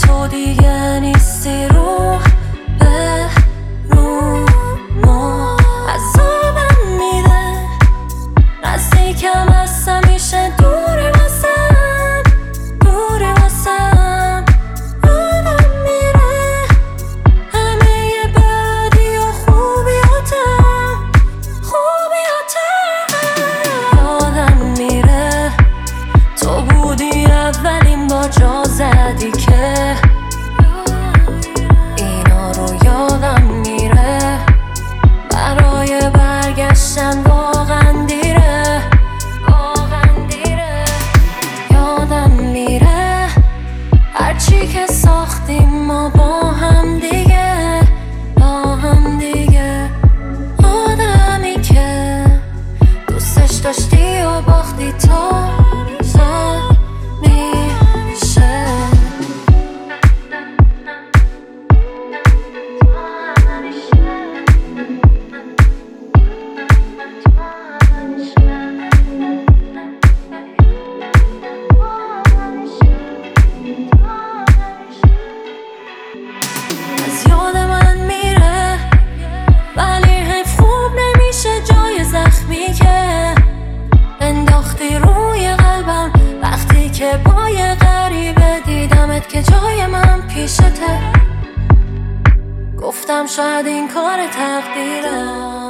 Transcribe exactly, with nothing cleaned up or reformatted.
تو دیگه نیستی رو به رو ما عذابم میده نزدیکم هست همیشه دوری واسم دوری واسم یادم میره همه بدی و خوبیاتم خوبیاتم یادم میره تو بودی اولین با جا زدی که اینا رو یادم میره برای برگشتن واقعا دیره واقعا دیره یادم میره هرچی که ساختیم ما با هم دیگه با هم دیگه آدمی که دوستش داشتی و باختی تو از یاد من میره ولی حیف خوب نمیشه جای زخمی که انداختی روی قلبم وقتی که با یه غریبه دیدمت که جای من پیشته گفتم شاید این کار تقدیره